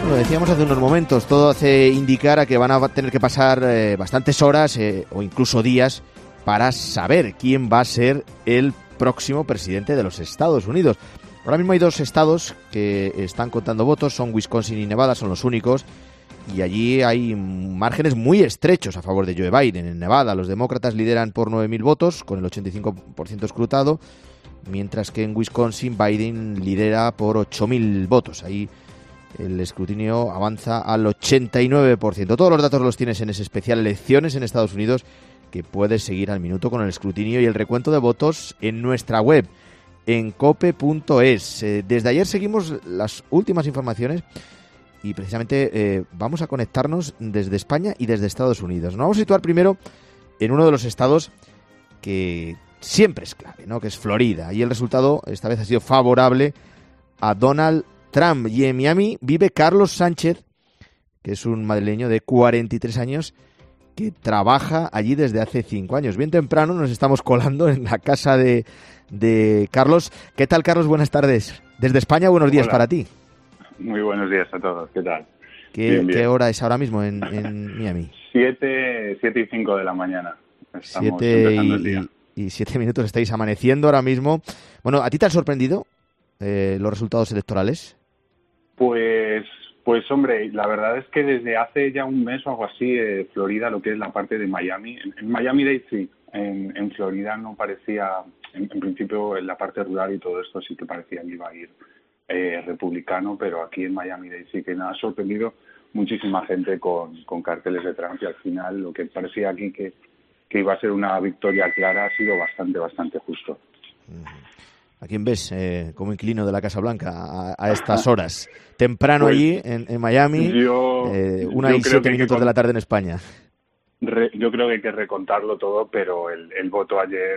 Lo decíamos hace unos momentos, todo hace indicar a que van a tener que pasar bastantes horas o incluso días para saber quién va a ser el próximo presidente de los Estados Unidos. Ahora mismo hay dos estados que están contando votos, son Wisconsin y Nevada, son los únicos, y allí hay márgenes muy estrechos a favor de Joe Biden. En Nevada los demócratas lideran por 9.000 votos, con el 85% escrutado, mientras que en Wisconsin Biden lidera por 8.000 votos. Ahí el escrutinio avanza al 89%. Todos los datos los tienes en ese especial Elecciones en Estados Unidos, que puedes seguir al minuto con el escrutinio y el recuento de votos en nuestra web, en cope.es. Desde ayer seguimos las últimas informaciones y precisamente vamos a conectarnos desde España y desde Estados Unidos. Nos vamos a situar primero en uno de los estados que siempre es clave, ¿no?, que es Florida. Y el resultado esta vez ha sido favorable a Donald Trump. Y en Miami vive Carlos Sánchez, que es un madrileño de 43 años que trabaja allí desde hace 5 años. Bien temprano nos estamos colando en la casa de Carlos. ¿Qué tal, Carlos? Buenas tardes. Desde España, buenos días. Hola. Para ti. Muy buenos días a todos. ¿Qué tal? ¿Qué hora es ahora mismo en Miami? 7:05 de la mañana. Estamos 7 empezando el día. Y 7 minutos estáis amaneciendo ahora mismo. Bueno, ¿a ti te han sorprendido los resultados electorales? Pues hombre, la verdad es que desde hace ya un mes o algo así, Florida, lo que es la parte de Miami, en Miami-Dade sí, en Florida no parecía, en principio en la parte rural y todo esto sí que parecía que iba a ir republicano, pero aquí en Miami-Dade sí que nos ha sorprendido muchísima gente con carteles de Trump, y al final lo que parecía aquí que iba a ser una victoria clara ha sido bastante justo. ¿A quién ves como inquilino de la Casa Blanca a estas horas? Temprano pues, allí en Miami, 1:07 minutos de la tarde en España. Yo creo que hay que recontarlo todo, pero el voto ayer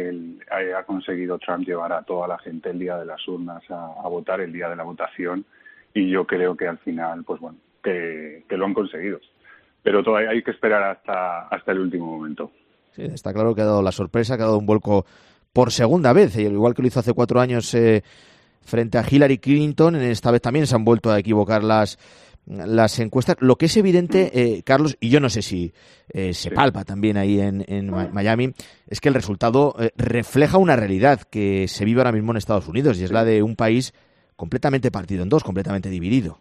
ha conseguido Trump llevar a toda la gente el día de las urnas a votar, el día de la votación, y yo creo que al final, pues bueno, que lo han conseguido. Pero todavía hay que esperar hasta el último momento. Sí, está claro que ha dado la sorpresa, que ha dado un vuelco por segunda vez, igual que lo hizo hace 4 años frente a Hillary Clinton. Esta vez también se han vuelto a equivocar las encuestas. Lo que es evidente, Carlos, y yo no sé si se palpa también ahí en Miami, es que el resultado refleja una realidad que se vive ahora mismo en Estados Unidos, y es la de un país completamente partido en dos, completamente dividido.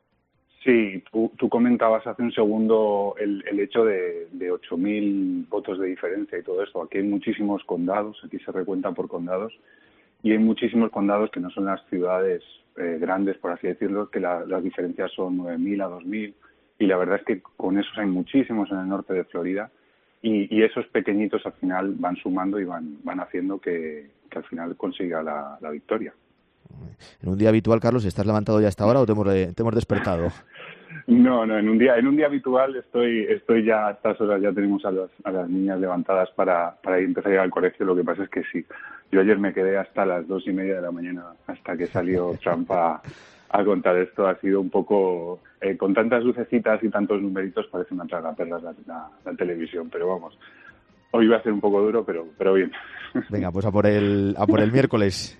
Sí, tú comentabas hace un segundo el hecho de 8.000 votos de diferencia y todo eso. Aquí hay muchísimos condados, aquí se recuenta por condados, y hay muchísimos condados que no son las ciudades grandes, por así decirlo, que las diferencias son 9.000 a 2.000, y la verdad es que con esos hay muchísimos en el norte de Florida, y esos pequeñitos al final van sumando y van haciendo que al final consiga la victoria. En un día habitual, Carlos, ¿estás levantado ya hasta ahora o te hemos despertado? No, en un día habitual estoy ya a estas horas, ya tenemos a las niñas levantadas para empezar a ir al colegio. Lo que pasa es que sí, yo ayer me quedé hasta las 2:30 de la mañana, hasta que salió Trump a contar esto. Ha sido un poco, con tantas lucecitas y tantos numeritos, parece una tragaperras la televisión, pero vamos. Hoy va a ser un poco duro, pero bien. Venga, pues a por el miércoles.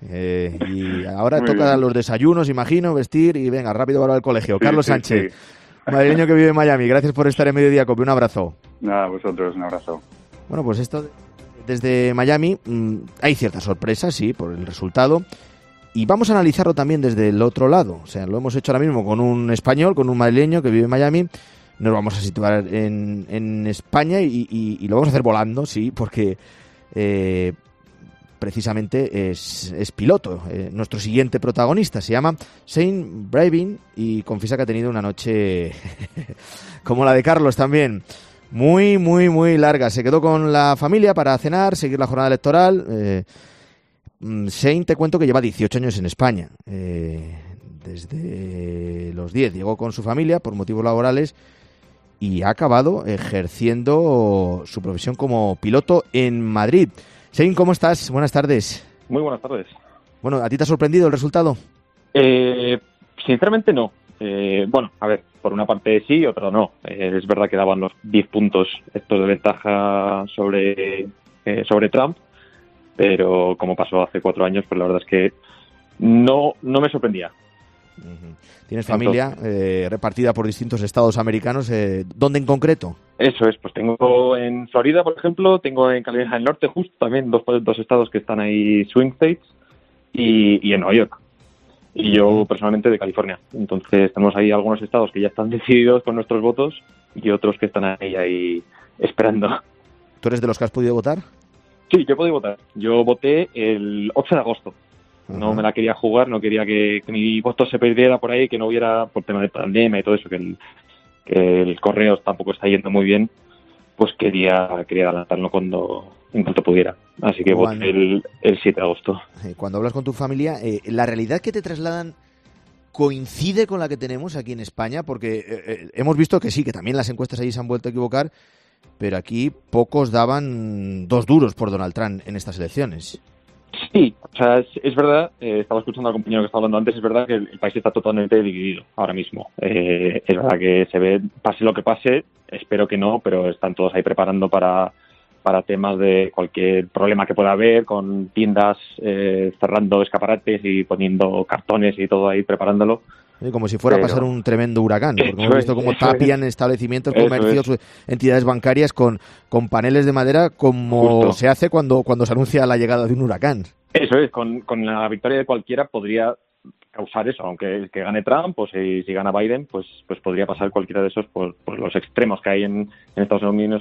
Y ahora tocan los desayunos, imagino, vestir y venga, rápido para el colegio. Sí, Carlos Sánchez, sí. Madrileño que vive en Miami. Gracias por estar en Mediodía Cope. Un abrazo. Nada, vosotros, un abrazo. Bueno, pues esto desde Miami hay ciertas sorpresas, sí, por el resultado. Y vamos a analizarlo también desde el otro lado. O sea, lo hemos hecho ahora mismo con un español, con un madrileño que vive en Miami. Nos vamos a situar en España y lo vamos a hacer volando, sí, porque precisamente es piloto. Nuestro siguiente protagonista se llama Shane Bravin y confiesa que ha tenido una noche como la de Carlos también, muy, muy, muy larga. Se quedó con la familia para cenar, seguir la jornada electoral. Shane, te cuento que lleva 18 años en España. Desde los 10 llegó con su familia por motivos laborales y ha acabado ejerciendo su profesión como piloto en Madrid. Shane, ¿cómo estás? Buenas tardes. Muy buenas tardes. Bueno, ¿a ti te ha sorprendido el resultado? Sinceramente no. Bueno, a ver, por una parte sí, otra no. Es verdad que daban los 10 puntos estos de ventaja sobre Trump, pero como pasó hace 4 años, pues la verdad es que no me sorprendía. ¿Tienes familia repartida por distintos estados americanos? ¿Dónde en concreto? Eso es, pues tengo en Florida, por ejemplo, tengo en Carolina del Norte, justo también dos estados que están ahí, swing states, y en Nueva York. Y yo personalmente de California. Entonces tenemos ahí algunos estados que ya están decididos con nuestros votos y otros que están ahí esperando. ¿Tú eres de los que has podido votar? Sí, yo he podido votar. Yo voté el 8 de agosto. No me la quería jugar, no quería que mi voto se perdiera por ahí, que no hubiera, por tema de pandemia y todo eso, que el correo tampoco está yendo muy bien, pues quería adelantarlo en cuanto pudiera. Así que voté el 7 de agosto. Cuando hablas con tu familia, ¿la realidad que te trasladan coincide con la que tenemos aquí en España? Porque hemos visto que sí, que también las encuestas allí se han vuelto a equivocar, pero aquí pocos daban 2 duros por Donald Trump en estas elecciones. Sí, o sea, es verdad, estaba escuchando al compañero que estaba hablando antes, es verdad que el país está totalmente dividido ahora mismo. Es verdad que se ve, pase lo que pase, espero que no, pero están todos ahí preparando para temas de cualquier problema que pueda haber, con tiendas cerrando escaparates y poniendo cartones y todo ahí preparándolo. Como si fuera a pasar un tremendo huracán, porque hemos visto cómo tapian establecimientos, comercios, entidades bancarias con paneles de madera, como justo se hace cuando se anuncia la llegada de un huracán. Eso es, con la victoria de cualquiera podría causar eso, aunque que gane Trump o si gana Biden, pues podría pasar cualquiera de esos por los extremos que hay en Estados Unidos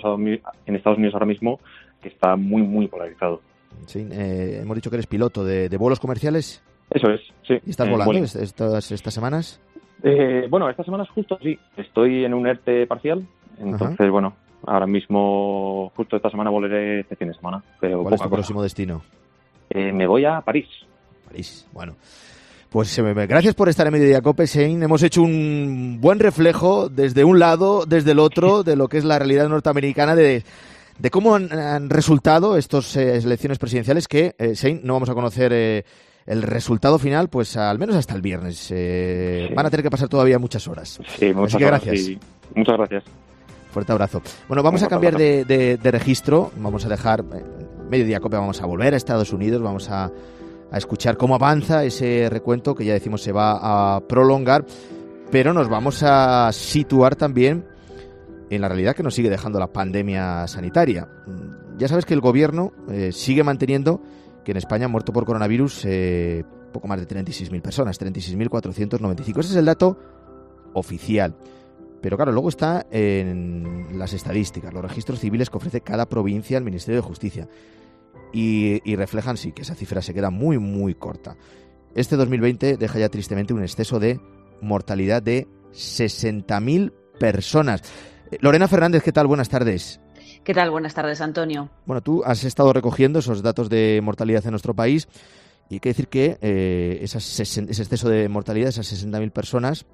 ahora mismo, que está muy, muy polarizado. Sí, hemos dicho que eres piloto de vuelos comerciales. Eso es, sí. ¿Y estás volando estas semanas? Bueno, estas semanas justo sí. Estoy en un ERTE parcial, entonces, bueno, ahora mismo, justo esta semana volaré este fin de semana. Pero ¿cuál es tu próximo destino? Me voy a París. París, bueno. Pues gracias por estar en Mediodía Cope, Shane. Hemos hecho un buen reflejo desde un lado, desde el otro, de lo que es la realidad norteamericana, de cómo han resultado estas elecciones presidenciales que, Shane, no vamos a conocer el resultado final, pues al menos hasta el viernes. Sí. Van a tener que pasar todavía muchas horas. Sí, muchas gracias. Sí. Muchas gracias. Fuerte abrazo. Bueno, vamos a cambiar de registro. Vamos a dejar Mediodía Cope, vamos a volver a Estados Unidos, vamos a escuchar cómo avanza ese recuento que ya decimos se va a prolongar, pero nos vamos a situar también en la realidad que nos sigue dejando la pandemia sanitaria. Ya sabes que el gobierno sigue manteniendo que en España han muerto por coronavirus poco más de 36.000 personas, 36.495. Ese es el dato oficial. Pero claro, luego está en las estadísticas, los registros civiles que ofrece cada provincia al Ministerio de Justicia. Y reflejan, sí, que esa cifra se queda muy, muy corta. Este 2020 deja ya tristemente un exceso de mortalidad de 60.000 personas. Lorena Fernández, ¿qué tal? Buenas tardes. ¿Qué tal? Buenas tardes, Antonio. Bueno, tú has estado recogiendo esos datos de mortalidad en nuestro país y hay que decir que ese exceso de mortalidad, esas 60.000 personas,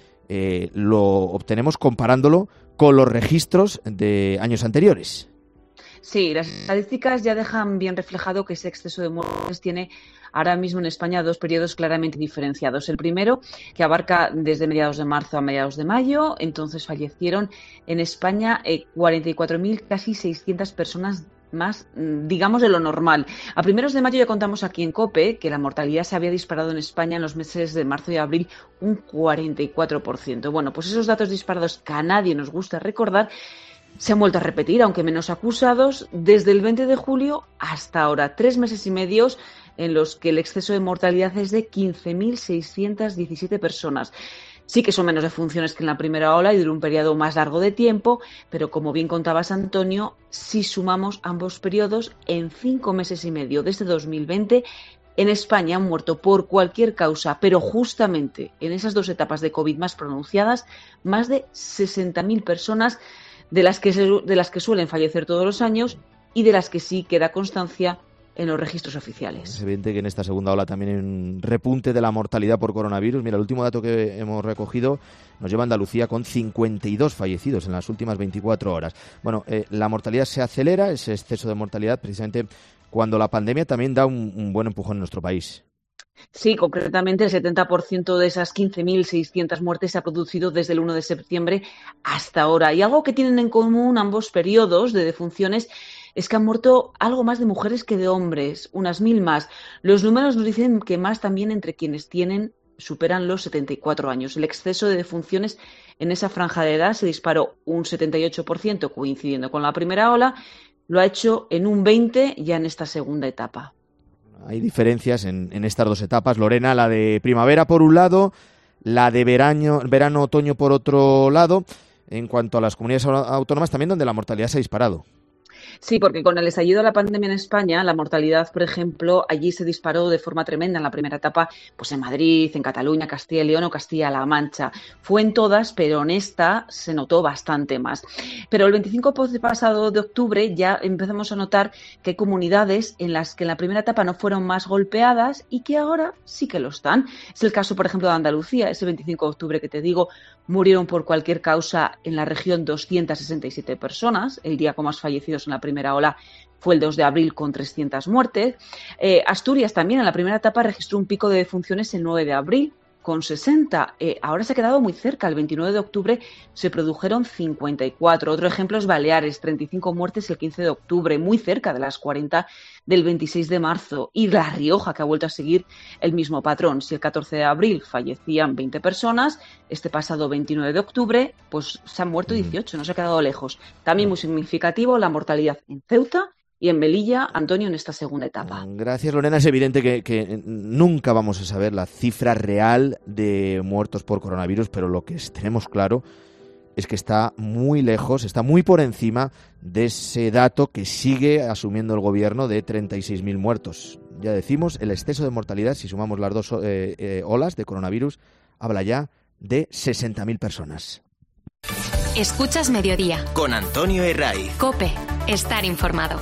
lo obtenemos comparándolo con los registros de años anteriores. Sí, las estadísticas ya dejan bien reflejado que ese exceso de muertes tiene ahora mismo en España 2 periodos claramente diferenciados. El primero, que abarca desde mediados de marzo a mediados de mayo, entonces fallecieron en España 44.000, casi 600 personas más, digamos, de lo normal. A primeros de mayo ya contamos aquí en COPE que la mortalidad se había disparado en España en los meses de marzo y abril un 44%. Bueno, pues esos datos disparados que a nadie nos gusta recordar se han vuelto a repetir, aunque menos acusados, desde el 20 de julio hasta ahora. 3 meses y medio en los que el exceso de mortalidad es de 15.617 personas. Sí que son menos defunciones que en la primera ola y dura un periodo más largo de tiempo, pero como bien contabas, Antonio, si sumamos ambos periodos, en 5 meses y medio desde 2020, en España han muerto por cualquier causa, pero justamente en esas 2 etapas de COVID más pronunciadas, más de 60.000 personas, de las que suelen fallecer todos los años y de las que sí queda constancia en los registros oficiales. Es evidente que en esta segunda ola también hay un repunte de la mortalidad por coronavirus. Mira, el último dato que hemos recogido nos lleva a Andalucía con 52 fallecidos en las últimas 24 horas. Bueno, la mortalidad se acelera, ese exceso de mortalidad, precisamente cuando la pandemia también da un buen empujón en nuestro país. Sí, concretamente el 70% de esas 15.600 muertes se ha producido desde el 1 de septiembre hasta ahora. Y algo que tienen en común ambos periodos de defunciones es que han muerto algo más de mujeres que de hombres, unas 1.000 más. Los números nos dicen que más también entre quienes tienen superan los 74 años. El exceso de defunciones en esa franja de edad se disparó un 78%, coincidiendo con la primera ola, lo ha hecho en un 20% ya en esta segunda etapa. Hay diferencias en estas dos etapas, Lorena, la de primavera por un lado, la de verano-otoño por otro lado, en cuanto a las comunidades autónomas también donde la mortalidad se ha disparado. Sí, porque con el estallido de la pandemia en España, la mortalidad, por ejemplo, allí se disparó de forma tremenda en la primera etapa, pues en Madrid, en Cataluña, Castilla y León o Castilla-La Mancha. Fue en todas, pero en esta se notó bastante más. Pero el 25 pasado de octubre ya empezamos a notar que hay comunidades en las que en la primera etapa no fueron más golpeadas y que ahora sí que lo están. Es el caso, por ejemplo, de Andalucía. Ese 25 de octubre que te digo, murieron por cualquier causa en la región 267 personas. El día con más fallecidos en la primera ola fue el 2 de abril con 300 muertes. Asturias también en la primera etapa registró un pico de defunciones el 9 de abril con 60. Ahora se ha quedado muy cerca. El 29 de octubre se produjeron 54. Otro ejemplo es Baleares, 35 muertes el 15 de octubre, muy cerca de las 40 del 26 de marzo. Y La Rioja, que ha vuelto a seguir el mismo patrón. Si el 14 de abril fallecían 20 personas, este pasado 29 de octubre pues se han muerto 18, no se ha quedado lejos. También muy significativo la mortalidad en Ceuta y en Melilla, Antonio, en esta segunda etapa. Gracias, Lorena. Es evidente que nunca vamos a saber la cifra real de muertos por coronavirus, pero lo que tenemos claro es que está muy lejos, está muy por encima de ese dato que sigue asumiendo el gobierno de 36.000 muertos. Ya decimos, el exceso de mortalidad, si sumamos las dos olas de coronavirus, habla ya de 60.000 personas. Escuchas Mediodía. Con Antonio Herraiz. COPE. Estar informado.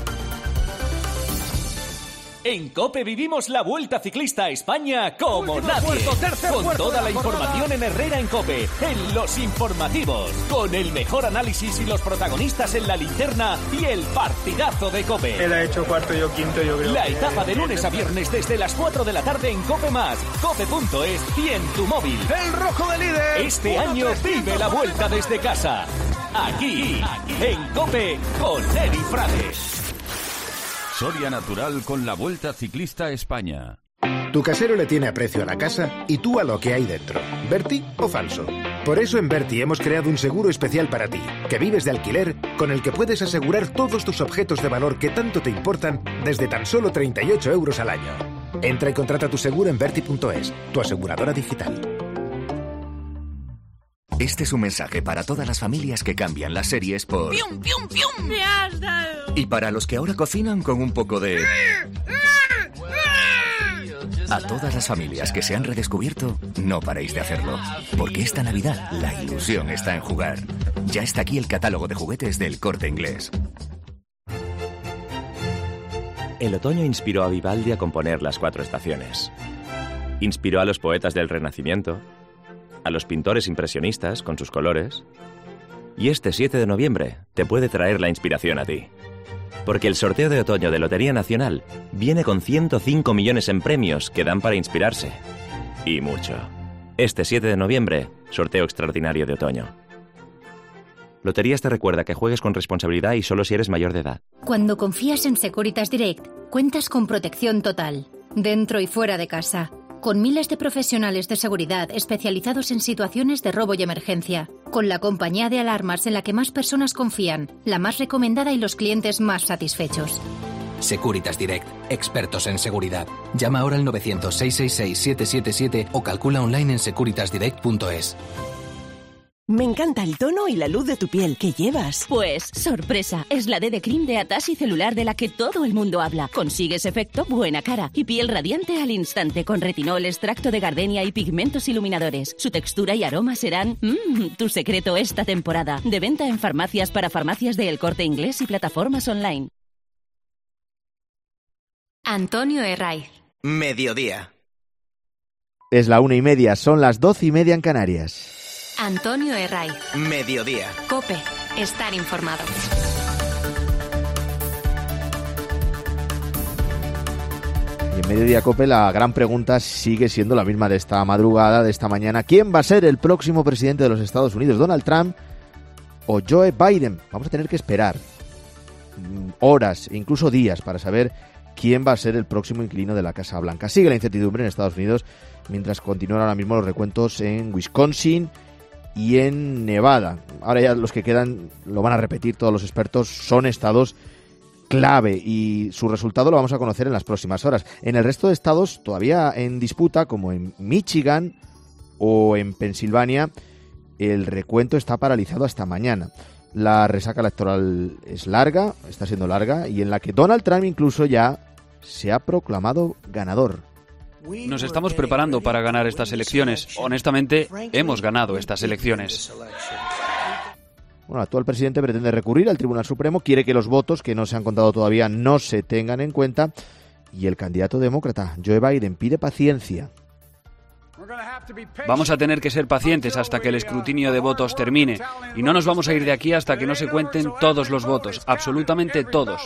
En COPE vivimos la Vuelta Ciclista a España como nadie. Con toda la información en Herrera en COPE, en Los Informativos. Con el mejor análisis y los protagonistas en la linterna y el partidazo de COPE. Él ha hecho cuarto, yo quinto, yo creo. La etapa de lunes a viernes desde las 4 de la tarde en COPE+, cope.es y en tu móvil. ¡El rojo de líder! Este año vive la Vuelta desde casa. Aquí, en COPE, con Eri Frades. Soria Natural con la Vuelta Ciclista a España. Tu casero le tiene aprecio a la casa y tú a lo que hay dentro. ¿Berti o falso? Por eso en Berti hemos creado un seguro especial para ti, que vives de alquiler, con el que puedes asegurar todos tus objetos de valor que tanto te importan desde tan solo 38 euros al año. Entra y contrata tu seguro en Berti.es, tu aseguradora digital. Este es un mensaje para todas las familias que cambian las series por... ¡Pium, pium, pium! ¡Me has dado! Y para los que ahora cocinan con un poco de... A todas las familias que se han redescubierto, no paréis de hacerlo. Porque esta Navidad la ilusión está en jugar. Ya está aquí el catálogo de juguetes del Corte Inglés. El otoño inspiró a Vivaldi a componer Las Cuatro Estaciones. Inspiró a los poetas del Renacimiento, a los pintores impresionistas con sus colores. Y este 7 de noviembre te puede traer la inspiración a ti. Porque el sorteo de otoño de Lotería Nacional viene con 105 millones en premios que dan para inspirarse. Y mucho. Este 7 de noviembre, sorteo extraordinario de otoño. Loterías te recuerda que juegues con responsabilidad y solo si eres mayor de edad. Cuando confías en Securitas Direct, cuentas con protección total, dentro y fuera de casa. Con miles de profesionales de seguridad especializados en situaciones de robo y emergencia. Con la compañía de alarmas en la que más personas confían, la más recomendada y los clientes más satisfechos. Securitas Direct, expertos en seguridad. Llama ahora al 900-666-777 o calcula online en securitasdirect.es. Me encanta el tono y la luz de tu piel. ¿Qué llevas? Pues, sorpresa, es la D Cream de Atasi Celular de la que todo el mundo habla. Consigues efecto buena cara y piel radiante al instante con retinol, extracto de gardenia y pigmentos iluminadores. Su textura y aroma serán tu secreto esta temporada. De venta en farmacias para farmacias de El Corte Inglés y plataformas online. Antonio Herraiz. Mediodía. Es la 1:30, son las 12:30 en Canarias. Antonio Herraiz. Mediodía. COPE. Estar informado. Y en Mediodía COPE la gran pregunta sigue siendo la misma de esta madrugada, de esta mañana. ¿Quién va a ser el próximo presidente de los Estados Unidos? ¿Donald Trump o Joe Biden? Vamos a tener que esperar horas e incluso días para saber quién va a ser el próximo inquilino de la Casa Blanca. Sigue la incertidumbre en Estados Unidos mientras continúan ahora mismo los recuentos en Wisconsin y en Nevada. Ahora ya los que quedan, lo van a repetir todos los expertos, son estados clave y su resultado lo vamos a conocer en las próximas horas. En el resto de estados todavía en disputa, como en Michigan o en Pensilvania, el recuento está paralizado hasta mañana. La resaca electoral es larga, está siendo larga, y en la que Donald Trump incluso ya se ha proclamado ganador. Nos estamos preparando para ganar estas elecciones. Honestamente, hemos ganado estas elecciones. Bueno, el actual presidente pretende recurrir al Tribunal Supremo, quiere que los votos que no se han contado todavía no se tengan en cuenta, y el candidato demócrata, Joe Biden, pide paciencia. Vamos a tener que ser pacientes hasta que el escrutinio de votos termine, y no nos vamos a ir de aquí hasta que no se cuenten todos los votos, absolutamente todos.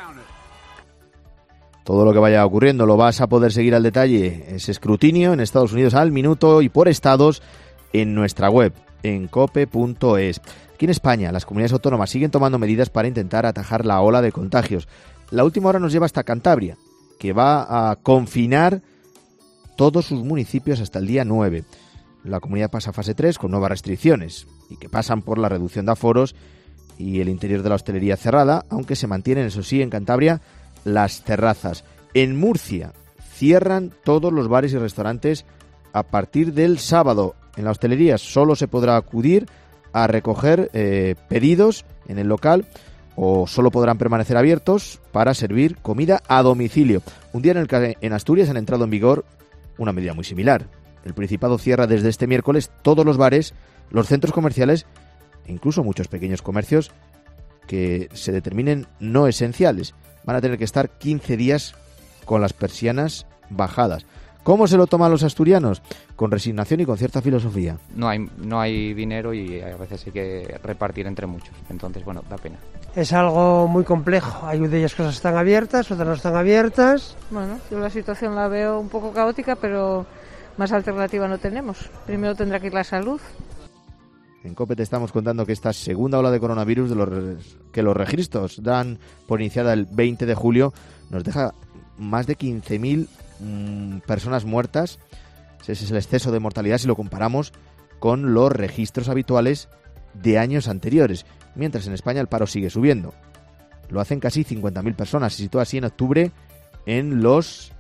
Todo lo que vaya ocurriendo lo vas a poder seguir al detalle, ese escrutinio en Estados Unidos al minuto y por estados en nuestra web, en cope.es. Aquí en España, las comunidades autónomas siguen tomando medidas para intentar atajar la ola de contagios. La última hora nos lleva hasta Cantabria, que va a confinar todos sus municipios hasta el día 9. La comunidad pasa a fase 3 con nuevas restricciones y que pasan por la reducción de aforos y el interior de la hostelería cerrada, aunque se mantienen, eso sí, en Cantabria, las terrazas. En Murcia cierran todos los bares y restaurantes a partir del sábado. En la hostelería solo se podrá acudir a recoger pedidos en el local, o solo podrán permanecer abiertos para servir comida a domicilio. Un día en el que en Asturias han entrado en vigor una medida muy similar. El Principado cierra desde este miércoles todos los bares, los centros comerciales e incluso muchos pequeños comercios que se determinen no esenciales. Van a tener que estar 15 días con las persianas bajadas. ¿Cómo se lo toman los asturianos? Con resignación y con cierta filosofía. No hay dinero y a veces hay que repartir entre muchos. Entonces, bueno, da pena. Es algo muy complejo. Hay de ellas cosas están abiertas, otras no están abiertas. Bueno, yo la situación la veo un poco caótica, pero más alternativa no tenemos. Primero tendrá que ir la salud. En COPE te estamos contando que esta segunda ola de coronavirus, que los registros dan por iniciada el 20 de julio, nos deja más de 15.000 personas muertas. Ese es el exceso de mortalidad si lo comparamos con los registros habituales de años anteriores. Mientras en España el paro sigue subiendo. Lo hacen casi 50.000 personas. Se sitúa así en octubre en los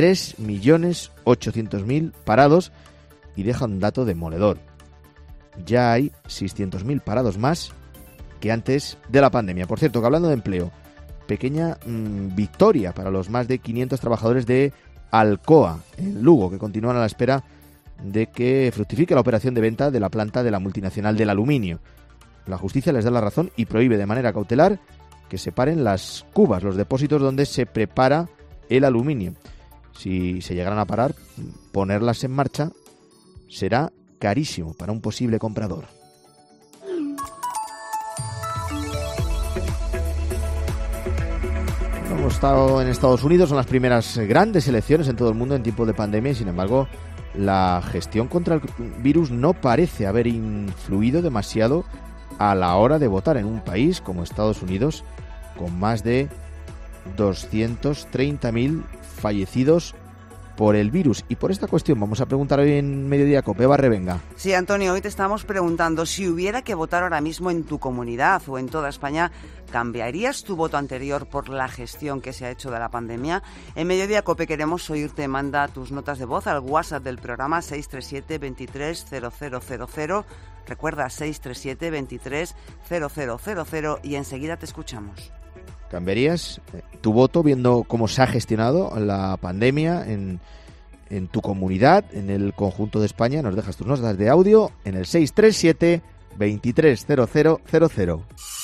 3.800.000 parados y deja un dato demoledor. Ya hay 600.000 parados más que antes de la pandemia. Por cierto, que hablando de empleo, pequeña victoria para los más de 500 trabajadores de Alcoa, en Lugo, que continúan a la espera de que fructifique la operación de venta de la planta de la multinacional del aluminio. La justicia les da la razón y prohíbe de manera cautelar que separen las cubas, los depósitos donde se prepara el aluminio. Si se llegaran a parar, ponerlas en marcha será carísimo para un posible comprador. Hemos estado en Estados Unidos, son las primeras grandes elecciones en todo el mundo en tiempos de pandemia y, sin embargo, la gestión contra el virus no parece haber influido demasiado a la hora de votar en un país como Estados Unidos, con más de 230.000 fallecidos por el virus. Y por esta cuestión vamos a preguntar hoy en Mediodía Cope. Eva Revenga. Sí, Antonio, hoy te estamos preguntando, si hubiera que votar ahora mismo en tu comunidad o en toda España, ¿cambiarías tu voto anterior por la gestión que se ha hecho de la pandemia? En Mediodía Cope queremos oírte. Manda tus notas de voz al WhatsApp del programa 637 23 0000. Recuerda, 637 23 0000 y enseguida te escuchamos. ¿Cambiarías tu voto viendo cómo se ha gestionado la pandemia en tu comunidad, en el conjunto de España? Nos dejas tus notas de audio en el 637 23 0000.